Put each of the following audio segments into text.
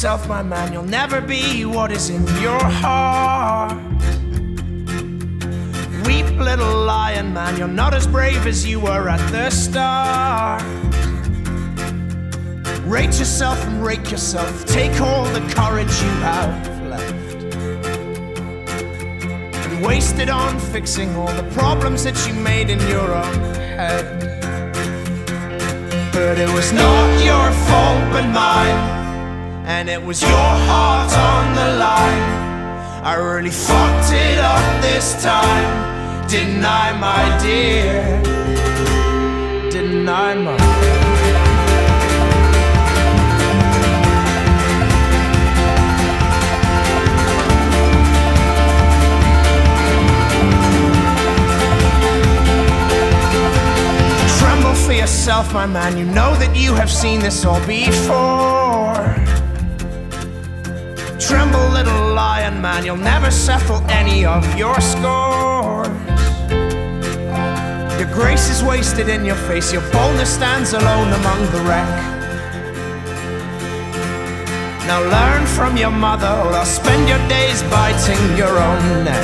yourself, my man, you'll never be what is in your heart. Weep, little lion man, you're not as brave as you were at the start. Rate yourself and rake yourself, take all the courage you have left and waste it on fixing all the problems that you made in your own head. But it was not your fault but mine, and it was your heart on the line. I really fucked it up this time, didn't I, my dear? Didn't I, my dear? Tremble for yourself, my man, you know that you have seen this all before. Tremble, little lion man, you'll never settle any of your scores. Your grace is wasted in your face, your boldness stands alone among the wreck. Now learn from your mother, or I'll spend your days biting your own neck.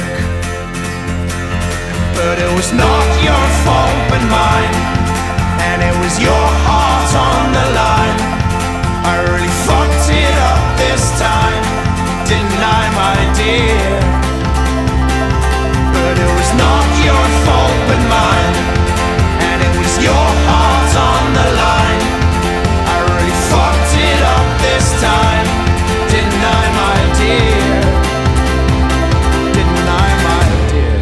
But it was not your fault but mine, and it was your heart on the line. I really fucked it up this time, didn't I, my dear? But it was not your fault but mine, and it was your heart on the line. I really fucked it up this time, didn't I, my dear? Didn't I, my dear?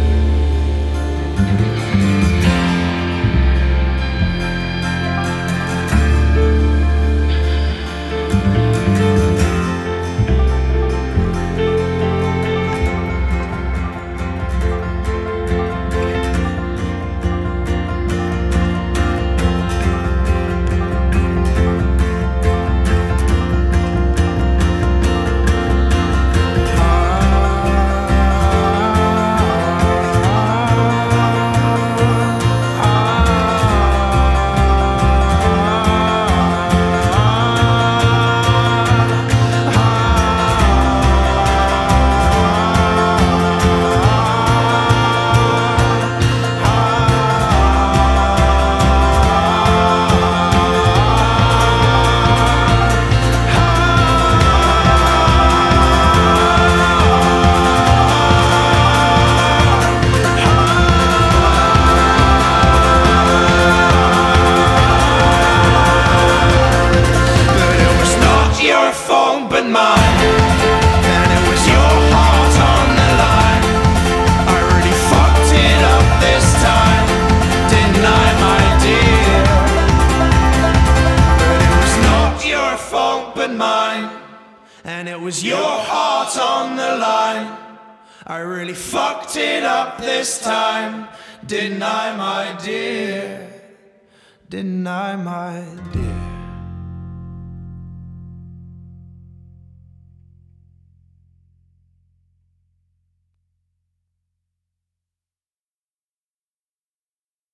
And it was your heart on the line. I really fucked it up this time, didn't I, my dear? Didn't I, my dear?